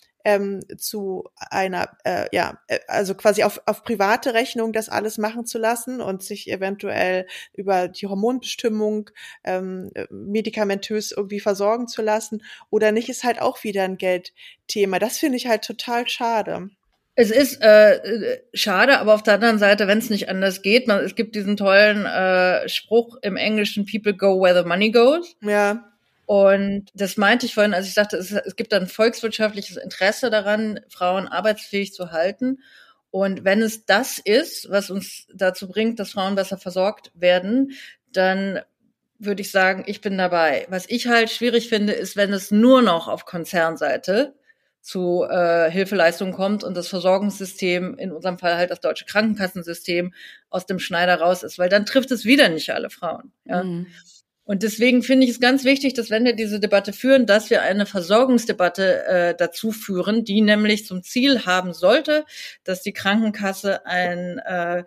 zu einer, also quasi auf private Rechnung das alles machen zu lassen und sich eventuell über die Hormonbestimmung medikamentös irgendwie versorgen zu lassen oder nicht, ist halt auch wieder ein Geldthema. Das finde ich halt total schade.
Es ist schade, aber auf der anderen Seite, wenn es nicht anders geht, es gibt diesen tollen Spruch im Englischen, people go where the money goes.
Ja.
Und das meinte ich vorhin, als ich sagte, es gibt ein volkswirtschaftliches Interesse daran, Frauen arbeitsfähig zu halten. Und wenn es das ist, was uns dazu bringt, dass Frauen besser versorgt werden, dann würde ich sagen, ich bin dabei. Was ich halt schwierig finde, ist, wenn es nur noch auf Konzernseite zu Hilfeleistungen kommt und das Versorgungssystem, in unserem Fall halt das deutsche Krankenkassensystem, aus dem Schneider raus ist, weil dann trifft es wieder nicht alle Frauen. Ja. Mhm. Und deswegen finde ich es ganz wichtig, dass wenn wir diese Debatte führen, dass wir eine Versorgungsdebatte dazu führen, die nämlich zum Ziel haben sollte, dass die Krankenkasse ein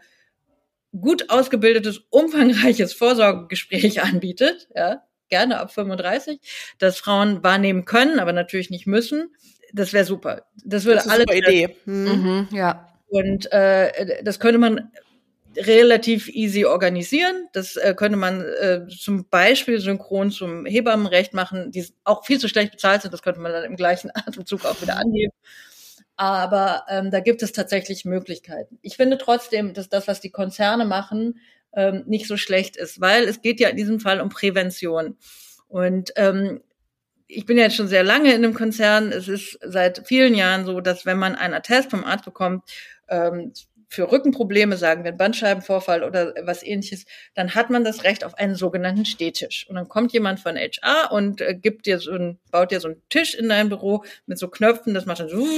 gut ausgebildetes, umfangreiches Vorsorgegespräch anbietet, ja, gerne ab 35, dass Frauen wahrnehmen können, aber natürlich nicht müssen. Das wäre super. Das würde alles.
Das ist eine Idee.
Ja.
Und das könnte man relativ easy organisieren. Das könnte man zum Beispiel synchron zum Hebammenrecht machen, die auch viel zu schlecht bezahlt sind. Das könnte man dann im gleichen Atemzug auch wieder anheben. Aber da gibt es tatsächlich Möglichkeiten. Ich finde trotzdem, dass das, was die Konzerne machen, nicht so schlecht ist, weil es geht ja in diesem Fall um Prävention. Und ich bin ja jetzt schon sehr lange in einem Konzern. Es ist seit vielen Jahren so, dass wenn man einen Attest vom Arzt bekommt, für Rückenprobleme, sagen wir, einen Bandscheibenvorfall oder was Ähnliches, dann hat man das Recht auf einen sogenannten Stehtisch. Und dann kommt jemand von HR und baut dir so einen Tisch in dein Büro mit so Knöpfen, das macht dann so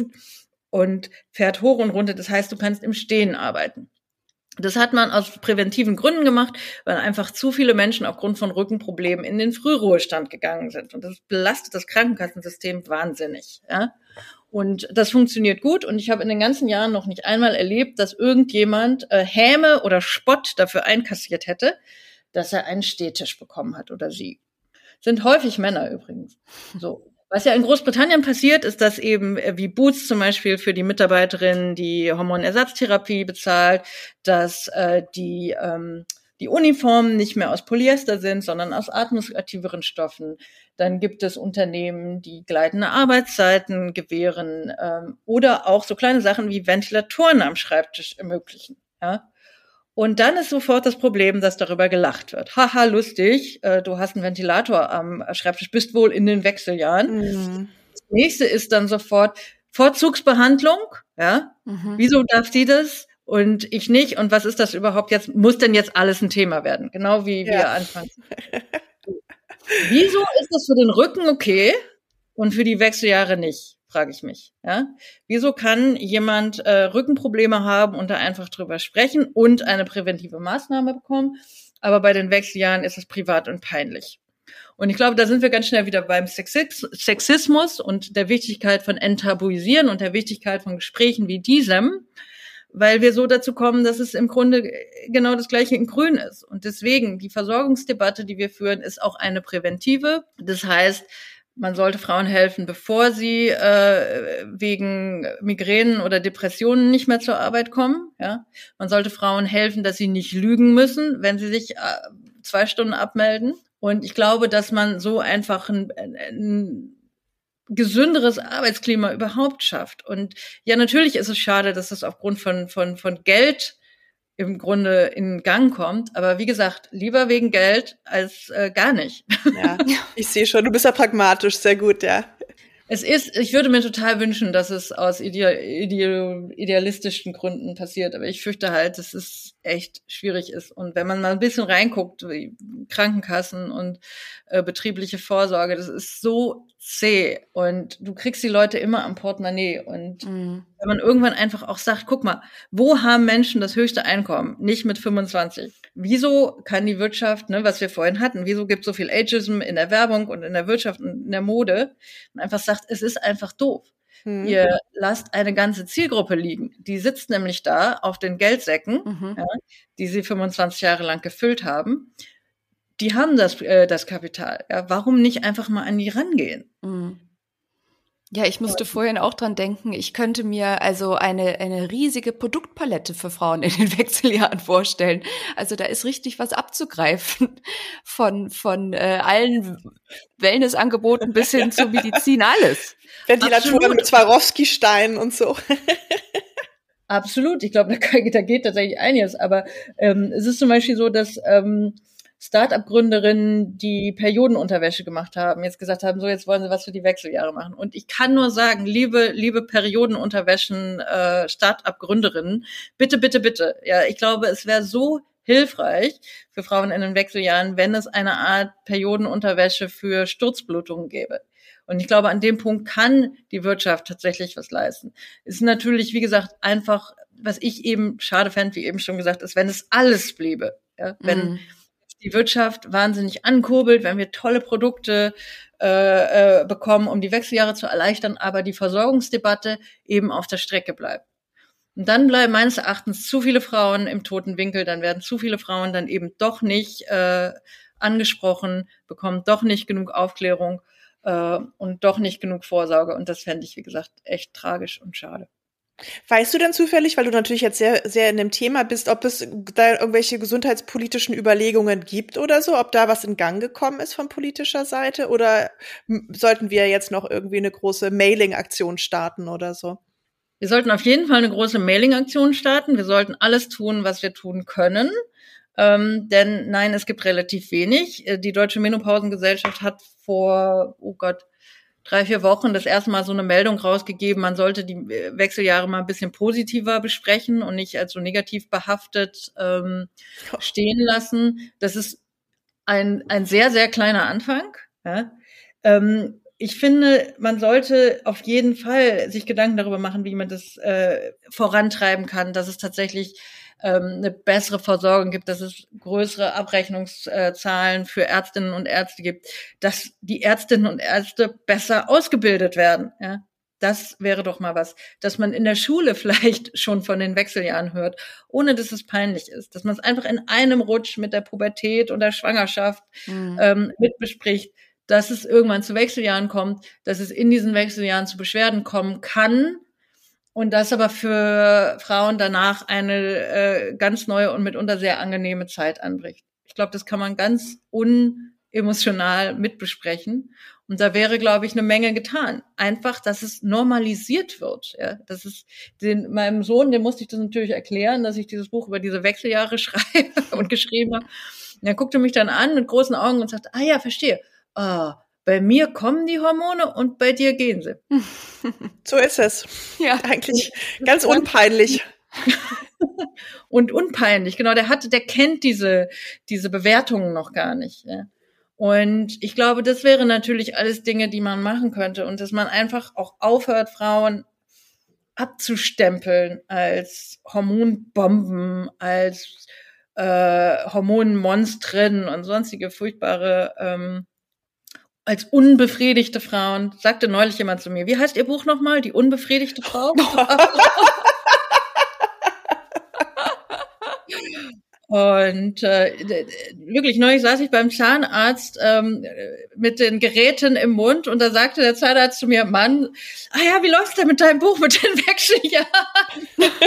und fährt hoch und runter. Das heißt, du kannst im Stehen arbeiten. Das hat man aus präventiven Gründen gemacht, weil einfach zu viele Menschen aufgrund von Rückenproblemen in den Frühruhestand gegangen sind. Und das belastet das Krankenkassensystem wahnsinnig, ja. Und das funktioniert gut. Und ich habe in den ganzen Jahren noch nicht einmal erlebt, dass irgendjemand Häme oder Spott dafür einkassiert hätte, dass er einen Stehtisch bekommen hat oder sie. Sind häufig Männer übrigens. So. Was ja in Großbritannien passiert, ist, dass eben wie Boots zum Beispiel für die Mitarbeiterin die Hormonersatztherapie bezahlt, dass die Uniformen nicht mehr aus Polyester sind, sondern aus atmungsaktiveren Stoffen. Dann gibt es Unternehmen, die gleitende Arbeitszeiten gewähren oder auch so kleine Sachen wie Ventilatoren am Schreibtisch ermöglichen. Ja? Und dann ist sofort das Problem, dass darüber gelacht wird. Haha, lustig, du hast einen Ventilator am Schreibtisch, bist wohl in den Wechseljahren. Mhm. Das nächste ist dann sofort Vorzugsbehandlung. Ja? Mhm. Wieso darf sie das? Und ich nicht. Und was ist das überhaupt jetzt? Muss denn jetzt alles ein Thema werden? Genau wie wir anfangen. Wieso ist das für den Rücken okay und für die Wechseljahre nicht, frage ich mich. Ja? Wieso kann jemand Rückenprobleme haben und da einfach drüber sprechen und eine präventive Maßnahme bekommen? Aber bei den Wechseljahren ist es privat und peinlich. Und ich glaube, da sind wir ganz schnell wieder beim Sexismus und der Wichtigkeit von Enttabuisieren und der Wichtigkeit von Gesprächen wie diesem, weil wir so dazu kommen, dass es im Grunde genau das Gleiche in Grün ist. Und deswegen, die Versorgungsdebatte, die wir führen, ist auch eine präventive. Das heißt, man sollte Frauen helfen, bevor sie wegen Migränen oder Depressionen nicht mehr zur Arbeit kommen. Ja? Man sollte Frauen helfen, dass sie nicht lügen müssen, wenn sie sich 2 Stunden abmelden. Und ich glaube, dass man so einfach ein gesünderes Arbeitsklima überhaupt schafft. Und ja, natürlich ist es schade, dass das aufgrund von Geld im Grunde in Gang kommt. Aber wie gesagt, lieber wegen Geld als gar nicht.
Ja, ich sehe schon, du bist ja pragmatisch, sehr gut, ja.
Ich würde mir total wünschen, dass es aus idealistischen Gründen passiert, aber ich fürchte halt, dass es echt schwierig ist. Und wenn man mal ein bisschen reinguckt, wie Krankenkassen und betriebliche Vorsorge, das ist so zäh und du kriegst die Leute immer am Portemonnaie und wenn man irgendwann einfach auch sagt, guck mal, wo haben Menschen das höchste Einkommen? Nicht mit 25. Wieso kann die Wirtschaft, ne, was wir vorhin hatten, wieso gibt es so viel Ageism in der Werbung und in der Wirtschaft und in der Mode? Und einfach sagt, es ist einfach doof. Ihr lasst eine ganze Zielgruppe liegen. Die sitzt nämlich da auf den Geldsäcken, ja, die sie 25 Jahre lang gefüllt haben. Die haben das Kapital. Ja, warum nicht einfach mal an die rangehen?
Ja, ich musste vorhin auch dran denken, ich könnte mir also eine riesige Produktpalette für Frauen in den Wechseljahren vorstellen. Also da ist richtig was abzugreifen von allen Wellnessangeboten bis hin zu Medizin, alles.
Ventilatoren mit Swarovski-Steinen und so.
Absolut, ich glaube, da geht tatsächlich einiges. Aber es ist zum Beispiel so, dass Start-up-Gründerinnen, die Periodenunterwäsche gemacht haben, jetzt gesagt haben, so jetzt wollen sie was für die Wechseljahre machen. Und ich kann nur sagen, liebe Periodenunterwäschen, Start-up-Gründerinnen, bitte, bitte, bitte. Ja, ich glaube, es wäre so hilfreich für Frauen in den Wechseljahren, wenn es eine Art Periodenunterwäsche für Sturzblutungen gäbe. Und ich glaube, an dem Punkt kann die Wirtschaft tatsächlich was leisten. Es ist natürlich, wie gesagt, einfach, was ich eben schade fände, wie eben schon gesagt, ist, wenn es alles bliebe. Ja, wenn die Wirtschaft wahnsinnig ankurbelt, wenn wir tolle Produkte bekommen, um die Wechseljahre zu erleichtern, aber die Versorgungsdebatte eben auf der Strecke bleibt. Und dann bleiben meines Erachtens zu viele Frauen im toten Winkel, dann werden zu viele Frauen dann eben doch nicht angesprochen, bekommen doch nicht genug Aufklärung und doch nicht genug Vorsorge. Und das fände ich, wie gesagt, echt tragisch und schade.
Weißt du denn zufällig, weil du natürlich jetzt sehr, sehr in dem Thema bist, ob es da irgendwelche gesundheitspolitischen Überlegungen gibt oder so, ob da was in Gang gekommen ist von politischer Seite, oder sollten wir jetzt noch irgendwie eine große Mailing-Aktion starten oder so?
Wir sollten auf jeden Fall eine große Mailing-Aktion starten. Wir sollten alles tun, was wir tun können. Denn nein, es gibt relativ wenig. Die Deutsche Menopausengesellschaft hat vor, 3-4 Wochen das erste Mal so eine Meldung rausgegeben, man sollte die Wechseljahre mal ein bisschen positiver besprechen und nicht als so negativ behaftet stehen lassen. Das ist ein sehr, sehr kleiner Anfang. Ja. Ich finde, man sollte auf jeden Fall sich Gedanken darüber machen, wie man das vorantreiben kann, dass es tatsächlich eine bessere Versorgung gibt, dass es größere Abrechnungszahlen für Ärztinnen und Ärzte gibt, dass die Ärztinnen und Ärzte besser ausgebildet werden. Ja, das wäre doch mal was, dass man in der Schule vielleicht schon von den Wechseljahren hört, ohne dass es peinlich ist, dass man es einfach in einem Rutsch mit der Pubertät und der Schwangerschaft mit bespricht, dass es irgendwann zu Wechseljahren kommt, dass es in diesen Wechseljahren zu Beschwerden kommen kann, und das aber für Frauen danach eine ganz neue und mitunter sehr angenehme Zeit anbricht. Ich glaube, das kann man ganz unemotional mitbesprechen. Und da wäre, glaube ich, eine Menge getan. Einfach, dass es normalisiert wird. Ja, das ist meinem Sohn, dem musste ich das natürlich erklären, dass ich dieses Buch über diese Wechseljahre schreibe und geschrieben habe. Und er guckte mich dann an mit großen Augen und sagte, ja, verstehe. Bei mir kommen die Hormone und bei dir gehen sie.
So ist es. Ja. Eigentlich ganz unpeinlich.
Und unpeinlich, genau. Der kennt diese Bewertungen noch gar nicht. Ja. Und ich glaube, das wäre natürlich alles Dinge, die man machen könnte. Und dass man einfach auch aufhört, Frauen abzustempeln als Hormonbomben, als Hormonmonstren und sonstige furchtbare als unbefriedigte Frauen, sagte neulich jemand zu mir, wie heißt Ihr Buch nochmal? Die unbefriedigte Frau? Und wirklich, neulich saß ich beim Zahnarzt mit den Geräten im Mund und da sagte der Zahnarzt zu mir, Mann, wie läuft's denn mit deinem Buch mit den Wechseljahren?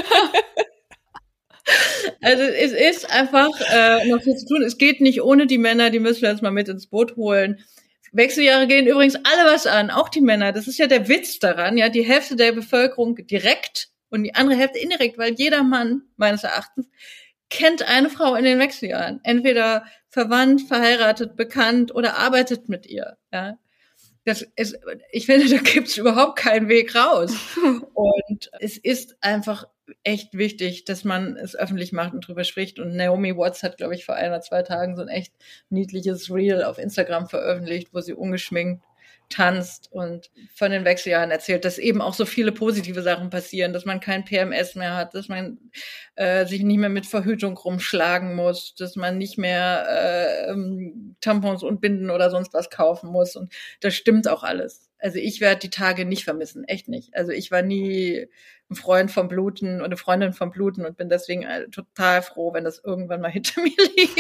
Also es ist einfach noch viel zu tun. Es geht nicht ohne die Männer, die müssen wir jetzt mal mit ins Boot holen. Wechseljahre gehen übrigens alle was an, auch die Männer. Das ist ja der Witz daran, ja, die Hälfte der Bevölkerung direkt und die andere Hälfte indirekt, weil jeder Mann, meines Erachtens, kennt eine Frau in den Wechseljahren. Entweder verwandt, verheiratet, bekannt oder arbeitet mit ihr, ja. Ich finde, da gibt's überhaupt keinen Weg raus. Und es ist einfach echt wichtig, dass man es öffentlich macht und drüber spricht. Und Naomi Watts hat, glaube ich, vor 1 oder 2 Tagen so ein echt niedliches Reel auf Instagram veröffentlicht, wo sie ungeschminkt tanzt und von den Wechseljahren erzählt, dass eben auch so viele positive Sachen passieren, dass man kein PMS mehr hat, dass man sich nicht mehr mit Verhütung rumschlagen muss, dass man nicht mehr Tampons und Binden oder sonst was kaufen muss. Und das stimmt auch alles. Also ich werde die Tage nicht vermissen, echt nicht. Also ich war nie ein Freund vom Bluten und eine Freundin vom Bluten und bin deswegen total froh, wenn das irgendwann mal hinter mir liegt.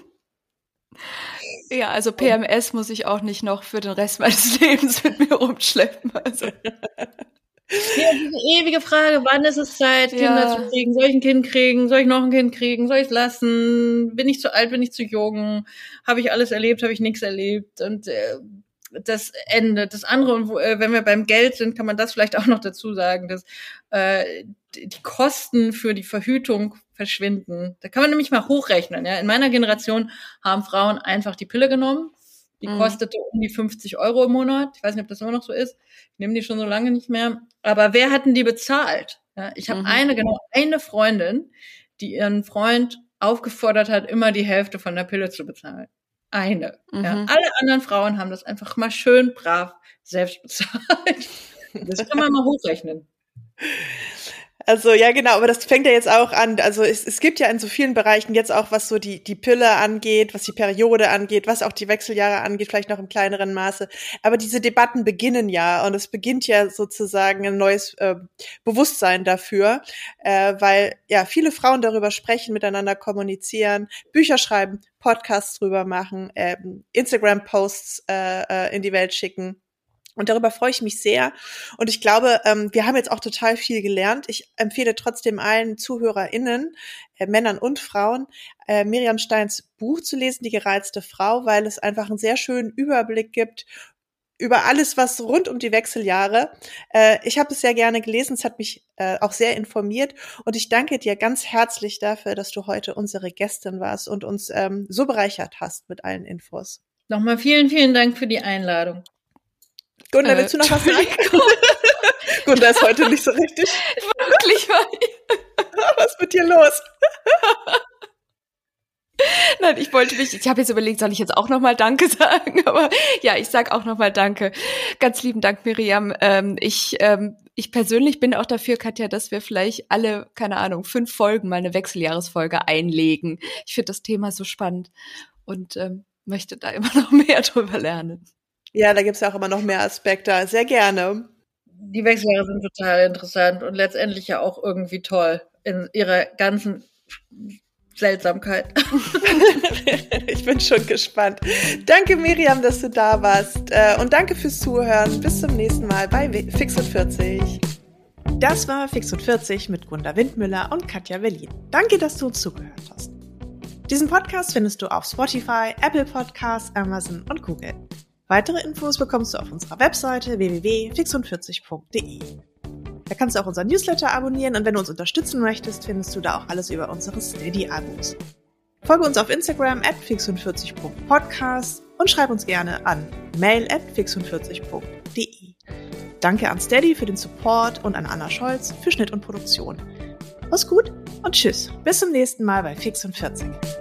Ja, also PMS muss ich auch nicht noch für den Rest meines Lebens mit mir rumschleppen. Also.
Ja, diese ewige Frage, wann ist es Zeit, Kinder zu kriegen? Soll ich ein Kind kriegen? Soll ich noch ein Kind kriegen? Soll ich es lassen? Bin ich zu alt? Bin ich zu jung? Habe ich alles erlebt? Habe ich nichts erlebt? Und das Ende. Das andere, und wenn wir beim Geld sind, kann man das vielleicht auch noch dazu sagen, dass die Kosten für die Verhütung verschwinden. Da kann man nämlich mal hochrechnen. Ja? In meiner Generation haben Frauen einfach die Pille genommen. Die kostete um die 50 € im Monat. Ich weiß nicht, ob das immer noch so ist. Ich nehme die schon so lange nicht mehr. Aber wer hat denn die bezahlt? Ja, ich habe eine Freundin, die ihren Freund aufgefordert hat, immer die Hälfte von der Pille zu bezahlen. Eine. Ja. Alle anderen Frauen haben das einfach mal schön brav selbst bezahlt. Das kann man mal hochrechnen.
Also ja, genau, aber das fängt ja jetzt auch an, also es gibt ja in so vielen Bereichen jetzt auch, was so die Pille angeht, was die Periode angeht, was auch die Wechseljahre angeht, vielleicht noch im kleineren Maße, aber diese Debatten beginnen ja und es beginnt ja sozusagen ein neues Bewusstsein dafür, weil ja viele Frauen darüber sprechen, miteinander kommunizieren, Bücher schreiben, Podcasts drüber machen, Instagram-Posts in die Welt schicken. Und darüber freue ich mich sehr. Und ich glaube, wir haben jetzt auch total viel gelernt. Ich empfehle trotzdem allen ZuhörerInnen, Männern und Frauen, Miriam Steins Buch zu lesen, Die gereizte Frau, weil es einfach einen sehr schönen Überblick gibt über alles, was rund um die Wechseljahre. Ich habe es sehr gerne gelesen. Es hat mich auch sehr informiert. Und ich danke dir ganz herzlich dafür, dass du heute unsere Gästin warst und uns so bereichert hast mit allen Infos.
Nochmal vielen, vielen Dank für die Einladung.
Gunda, willst du noch was sagen? Gunda ist heute nicht so richtig.
Wirklich mal.
Was ist mit dir los?
Nein, ich habe jetzt überlegt, soll ich jetzt auch nochmal Danke sagen? Aber ja, ich sag auch nochmal Danke. Ganz lieben Dank, Miriam. Ich persönlich bin auch dafür, Katja, dass wir vielleicht alle, keine Ahnung, 5 Folgen mal eine Wechseljahresfolge einlegen. Ich finde das Thema so spannend und möchte da immer noch mehr drüber lernen.
Ja, da gibt's ja auch immer noch mehr Aspekte. Sehr gerne.
Die Wechseljahre sind total interessant und letztendlich ja auch irgendwie toll in ihrer ganzen Seltsamkeit.
Ich bin schon gespannt. Danke, Miriam, dass du da warst. Und danke fürs Zuhören. Bis zum nächsten Mal bei Fix und 40. Das war Fix und 40 mit Gunda Windmüller und Katja Berlin. Danke, dass du uns zugehört hast. Diesen Podcast findest du auf Spotify, Apple Podcasts, Amazon und Google. Weitere Infos bekommst du auf unserer Webseite www.fixund40.de. Da kannst du auch unseren Newsletter abonnieren und wenn du uns unterstützen möchtest, findest du da auch alles über unsere Steady-Abos. Folge uns auf Instagram @fixund40.podcast und schreib uns gerne an mail@fixund40.de. Danke an Steady für den Support und an Anna Scholz für Schnitt und Produktion. Mach's gut und tschüss. Bis zum nächsten Mal bei Fix und 40.